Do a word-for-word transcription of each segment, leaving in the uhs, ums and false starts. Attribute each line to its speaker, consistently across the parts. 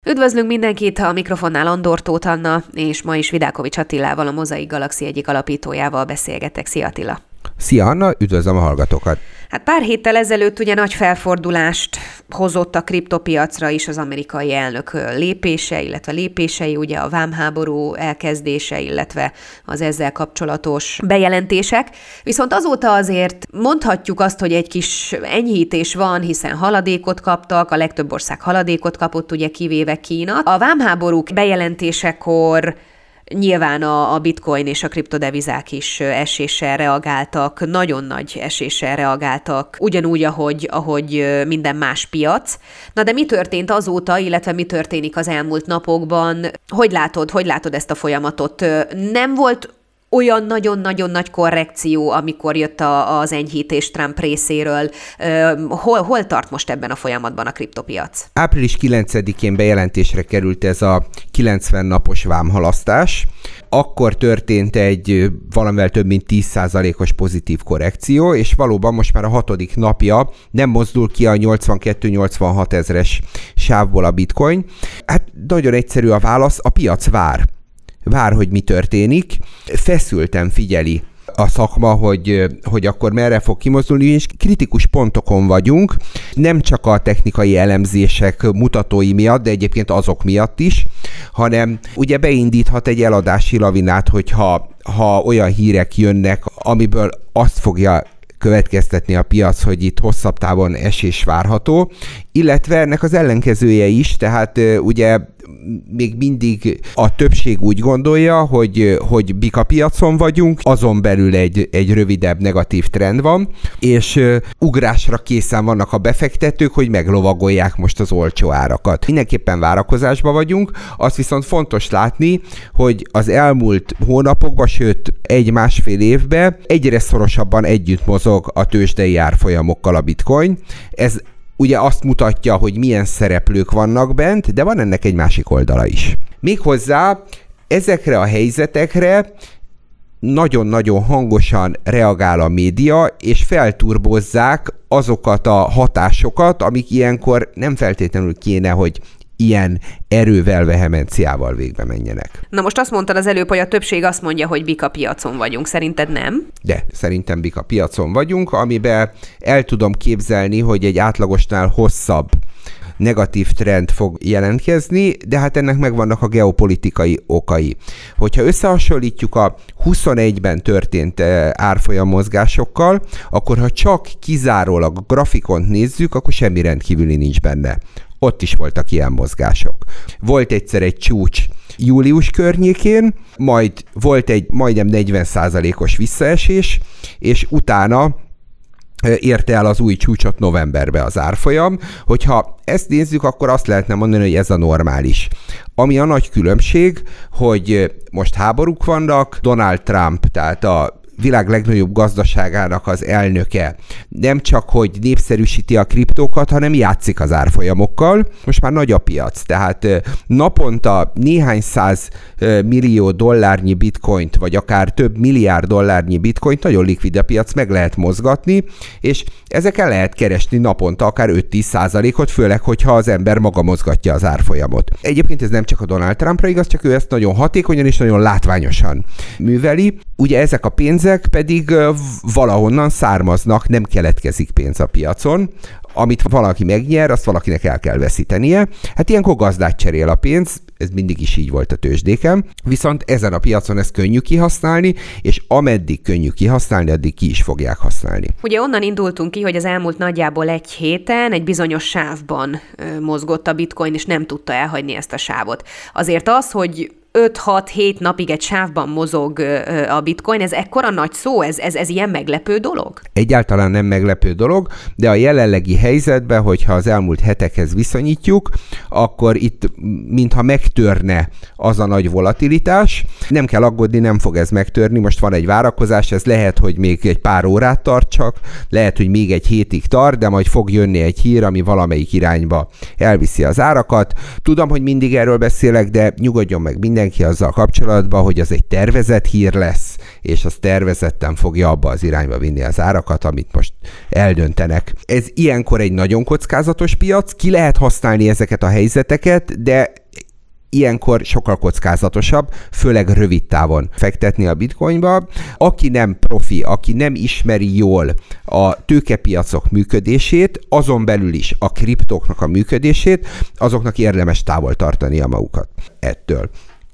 Speaker 1: Üdvözlünk mindenkit, a mikrofonnál Andor Tóth Anna, és ma is Vidákovics Attilával, a Mozaik Galaxy egyik alapítójával beszélgetek. Szia Attila!
Speaker 2: Szia Anna, üdvözlöm a hallgatókat!
Speaker 1: Hát pár héttel ezelőtt ugye nagy felfordulást hozott a kriptopiacra is az amerikai elnök lépése, illetve lépései, ugye a vámháború elkezdése, illetve az ezzel kapcsolatos bejelentések. Viszont azóta azért mondhatjuk azt, hogy egy kis enyhítés van, hiszen haladékot kaptak, a legtöbb ország haladékot kapott, ugye kivéve Kína. A vámháborúk bejelentésekor nyilván a, a bitcoin és a kriptodevizák is eséssel reagáltak, nagyon nagy eséssel reagáltak, ugyanúgy, ahogy, ahogy minden más piac. Na de mi történt azóta, illetve mi történik az elmúlt napokban? Hogy látod, hogy látod ezt a folyamatot? Nem volt olyan nagyon-nagyon nagy korrekció, amikor jött a, az enyhítés Trump részéről. Hol, hol tart most ebben a folyamatban a kriptopiac?
Speaker 2: április kilencedikén bejelentésre került ez a kilencven napos vámhalasztás. Akkor történt egy valamivel több mint tíz százalékos pozitív korrekció, és valóban most már a hatodik napja nem mozdul ki a nyolcvankettő-nyolcvanhat ezres sávból a bitcoin. Hát nagyon egyszerű a válasz, a piac vár. Vár, hogy mi történik, feszülten figyeli a szakma, hogy, hogy akkor merre fog kimozdulni, és kritikus pontokon vagyunk, nem csak a technikai elemzések mutatói miatt, de egyébként azok miatt is, hanem ugye beindíthat egy eladási lavinát, hogyha ha olyan hírek jönnek, amiből azt fogja következtetni a piac, hogy itt hosszabb távon esés várható, illetve ennek az ellenkezője is, tehát ugye még mindig a többség úgy gondolja, hogy, hogy bika piacon vagyunk, azon belül egy, egy rövidebb negatív trend van, és uh, ugrásra készen vannak a befektetők, hogy meglovagolják most az olcsó árakat. Mindenképpen várakozásban vagyunk, azt viszont fontos látni, hogy az elmúlt hónapokban, sőt egy-másfél évben egyre szorosabban együtt mozog a tőzsdei árfolyamokkal a bitcoin. Ez ugye azt mutatja, hogy milyen szereplők vannak bent, de van ennek egy másik oldala is. Méghozzá ezekre a helyzetekre nagyon-nagyon hangosan reagál a média, és felturbozzák azokat a hatásokat, amik ilyenkor nem feltétlenül kéne, hogy ilyen erővel, vehemenciával végbe menjenek.
Speaker 1: Na most azt mondtad az előbb, hogy a többség azt mondja, hogy bika piacon vagyunk. Szerinted nem?
Speaker 2: De, szerintem bika piacon vagyunk, amiben el tudom képzelni, hogy egy átlagosnál hosszabb negatív trend fog jelentkezni, de hát ennek megvannak a geopolitikai okai. Hogyha összehasonlítjuk a huszonegyben történt árfolyam mozgásokkal, akkor ha csak kizárólag a grafikont nézzük, akkor semmi rendkívüli nincs benne. Ott is voltak ilyen mozgások. Volt egyszer egy csúcs július környékén, majd volt egy majdnem negyven százalékos visszaesés, és utána érte el az új csúcsot novemberbe az árfolyam. Hogyha ezt nézzük, akkor azt lehetne mondani, hogy ez a normális. Ami a nagy különbség, hogy most háborúk vannak, Donald Trump, tehát a világ legnagyobb gazdaságának az elnöke nem csak, hogy népszerűsíti a kriptókat, hanem játszik az árfolyamokkal. Most már nagy a piac, tehát naponta néhány száz millió dollárnyi bitcoint, vagy akár több milliárd dollárnyi bitcoint, nagyon likvid a piac, meg lehet mozgatni, és ezeken lehet keresni naponta akár öt-tíz százalékot, főleg, hogyha az ember maga mozgatja az árfolyamot. Egyébként ez nem csak a Donald Trumpra igaz, csak ő ezt nagyon hatékonyan és nagyon látványosan műveli. Ugye ezek a pénzek pedig valahonnan származnak, nem keletkezik pénz a piacon. Amit valaki megnyer, azt valakinek el kell veszítenie. Hát ilyenkor gazdát cserél a pénz, ez mindig is így volt a tőzsdéken, viszont ezen a piacon ezt könnyű kihasználni, és ameddig könnyű kihasználni, addig ki is fogják használni.
Speaker 1: Ugye onnan indultunk ki, hogy az elmúlt nagyjából egy héten egy bizonyos sávban mozgott a bitcoin, és nem tudta elhagyni ezt a sávot. Azért az, hogy öt-hat-hét napig egy sávban mozog a bitcoin, ez ekkora nagy szó, ez, ez, ez ilyen meglepő dolog?
Speaker 2: Egyáltalán nem meglepő dolog, de a jelenlegi helyzetben, hogyha az elmúlt hetekhez viszonyítjuk, akkor itt mintha megtörne az a nagy volatilitás, Nem kell aggódni, nem fog ez megtörni, most van egy várakozás, ez lehet, hogy még egy pár órát tart csak, lehet, hogy még egy hétig tart, de majd fog jönni egy hír, ami valamelyik irányba elviszi az árakat. Tudom, hogy mindig erről beszélek, de nyugodjon meg mindenki azzal kapcsolatban, hogy az egy tervezett hír lesz, és az tervezetten fogja abba az irányba vinni az árakat, amit most eldöntenek. Ez ilyenkor egy nagyon kockázatos piac, ki lehet használni ezeket a helyzeteket, de ilyenkor sokkal kockázatosabb, főleg rövid távon fektetni a bitcoinba. Aki nem profi, aki nem ismeri jól a tőkepiacok működését, azon belül is a kriptóknak a működését, azoknak érdemes távol tartani a magukat ettől.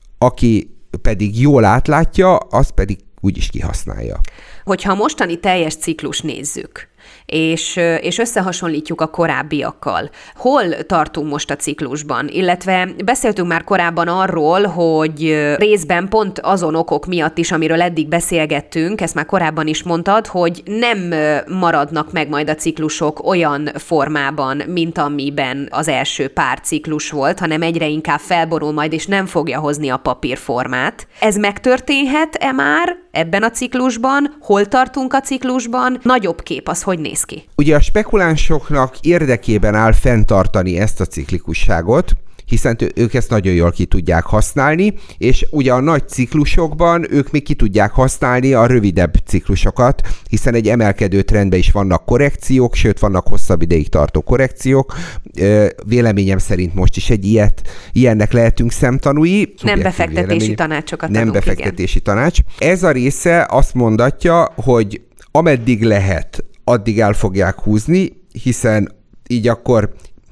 Speaker 2: Aki pedig jól átlátja, az pedig úgyis kihasználja.
Speaker 1: Hogyha a mostani teljes ciklus nézzük, és, és összehasonlítjuk a korábbiakkal. Hol tartunk most a ciklusban? Illetve beszéltünk már korábban arról, hogy részben pont azon okok miatt is, amiről eddig beszélgettünk, ezt már korábban is mondtad, hogy nem maradnak meg majd a ciklusok olyan formában, mint amiben az első pár ciklus volt, hanem egyre inkább felborul majd, és nem fogja hozni a papírformát. Ez megtörténhet-e már ebben a ciklusban? Hol tartunk a ciklusban? Nagyobb kép az, hogy néz ki?
Speaker 2: Ugye a spekulánsoknak érdekében áll fenntartani ezt a ciklikusságot, hiszen ők ezt nagyon jól ki tudják használni, és ugye a nagy ciklusokban ők még ki tudják használni a rövidebb ciklusokat, hiszen egy emelkedő trendben is vannak korrekciók, sőt vannak hosszabb ideig tartó korrekciók. Véleményem szerint most is egy ilyet, ilyennek lehetünk szemtanúi.
Speaker 1: Nem befektetési vélemény. tanácsokat
Speaker 2: Nem
Speaker 1: adunk,
Speaker 2: befektetési
Speaker 1: igen.
Speaker 2: tanács. Ez a része azt mondatja, hogy ameddig lehet, addig el fogják húzni, hiszen így akkor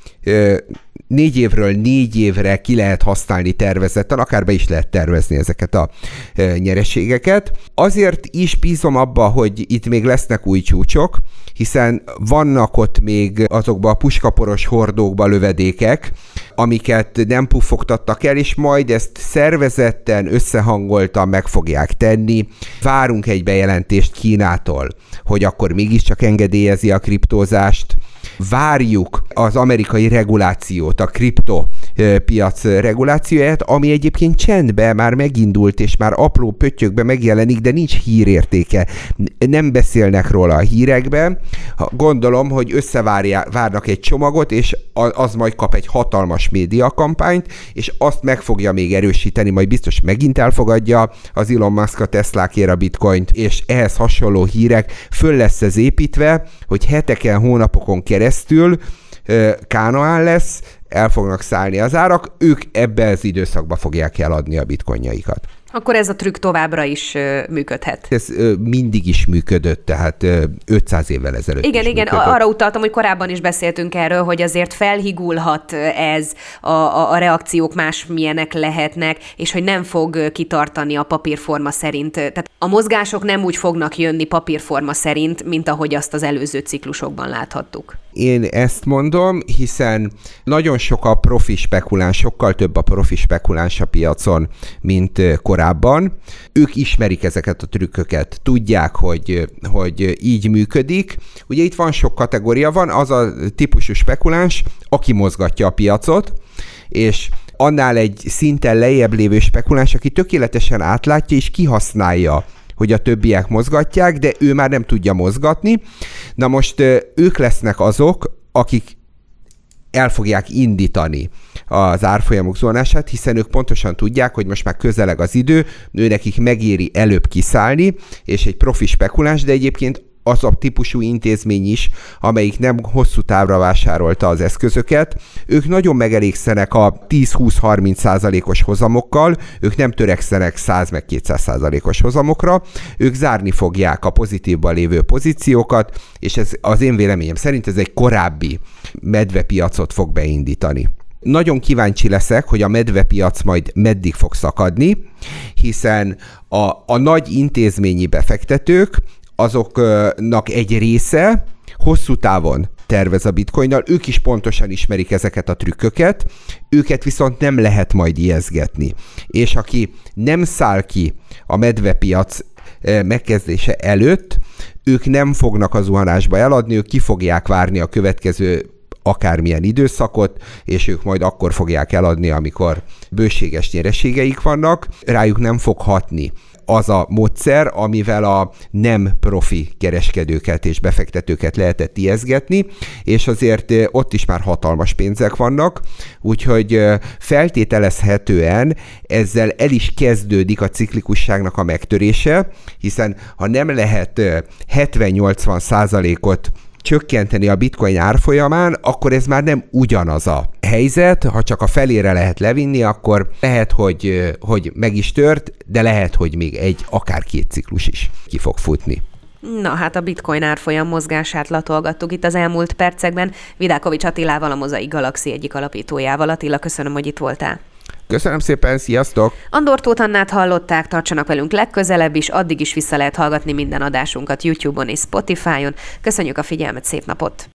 Speaker 2: ö, négy évről négy évre ki lehet használni tervezetten, akár be is lehet tervezni ezeket a ö, nyereségeket. Azért is bízom abba, hogy itt még lesznek új csúcsok, hiszen vannak ott még azokban a puskaporos hordókban lövedékek, amiket nem puffogtattak el, és majd ezt szervezetten, összehangoltan meg fogják tenni. Várunk egy bejelentést Kínától, hogy akkor mégiscsak engedélyezi a kriptózást. Várjuk az amerikai regulációt, a kriptopiac regulációját, ami egyébként csendben már megindult, és már apró pöttyökben megjelenik, de nincs hírértéke. Nem beszélnek róla a hírekben. Gondolom, hogy összevárnak egy csomagot, és az majd kap egy hatalmas médiakampányt, és azt meg fogja még erősíteni, majd biztos megint elfogadja az Elon Musk a Teslákért a bitcoint, és ehhez hasonló hírek föl lesz ez építve, hogy heteken, hónapokon keresztül Kánaán lesz, el fognak szállni az árak, ők ebben az időszakban fogják eladni a bitcoinjaikat.
Speaker 1: Akkor ez a trükk továbbra is uh, működhet. Ez
Speaker 2: uh, mindig is működött, tehát uh, ötszáz évvel ezelőtt
Speaker 1: Igen,
Speaker 2: is
Speaker 1: igen,
Speaker 2: működött.
Speaker 1: Arra utaltam, hogy korábban is beszéltünk erről, hogy azért felhigulhat ez, a, a, a reakciók másmilyenek lehetnek, és hogy nem fog kitartani a papírforma szerint. Tehát a mozgások nem úgy fognak jönni papírforma szerint, mint ahogy azt az előző ciklusokban láthattuk.
Speaker 2: Én ezt mondom, hiszen nagyon sok a profi spekuláns, sokkal több a profi spekuláns a piacon, mint korábban. Ők ismerik ezeket a trükköket, tudják, hogy, hogy így működik. Ugye itt van sok kategória, van az a típusú spekuláns, aki mozgatja a piacot, és annál egy szinten lejjebb lévő spekuláns, aki tökéletesen átlátja és kihasználja, hogy a többiek mozgatják, de ő már nem tudja mozgatni. Na most ők lesznek azok, akik el fogják indítani az árfolyamok zuhanását, hiszen ők pontosan tudják, hogy most már közeleg az idő, ő nekik megéri előbb kiszállni, és egy profi spekuláns, de egyébként az a típusú intézmény is, amelyik nem hosszú távra vásárolta az eszközöket. Ők nagyon megelégszenek a tíz-húsz-harminc százalékos hozamokkal, ők nem törekszenek száz meg kétszáz százalékos hozamokra, ők zárni fogják a pozitívban lévő pozíciókat, és ez az én véleményem szerint ez egy korábbi medvepiacot fog beindítani. Nagyon kíváncsi leszek, hogy a medvepiac majd meddig fog szakadni, hiszen a, a nagy intézményi befektetők azoknak egy része hosszú távon tervez a bitcoinnal, ők is pontosan ismerik ezeket a trükköket, őket viszont nem lehet majd ijesztgetni. És aki nem száll ki a medvepiac megkezdése előtt, ők nem fognak a zuhanásba eladni, ők ki fogják várni a következő akármilyen időszakot, és ők majd akkor fogják eladni, amikor bőséges nyereségeik vannak, rájuk nem fog hatni az a módszer, amivel a nem profi kereskedőket és befektetőket lehetett ijeszgetni, és azért ott is már hatalmas pénzek vannak, úgyhogy feltételezhetően ezzel el is kezdődik a ciklikusságnak a megtörése, hiszen ha nem lehet hetven-nyolcvan százalékot csökkenteni a bitcoin árfolyamán, akkor ez már nem ugyanaz a helyzet, ha csak a felére lehet levinni, akkor lehet, hogy, hogy meg is tört, de lehet, hogy még egy, akár két ciklus is ki fog futni.
Speaker 1: Na hát a bitcoin árfolyam mozgását latolgattuk itt az elmúlt percekben. Vidákovics Attilával, a Mozaik Galaxy egyik alapítójával. Attila, köszönöm, hogy itt voltál.
Speaker 2: Köszönöm szépen, sziasztok!
Speaker 1: Andor Tóth Annát hallották, tartsanak velünk legközelebb is, addig is vissza lehet hallgatni minden adásunkat YouTube-on és Spotify-on. Köszönjük a figyelmet, szép napot!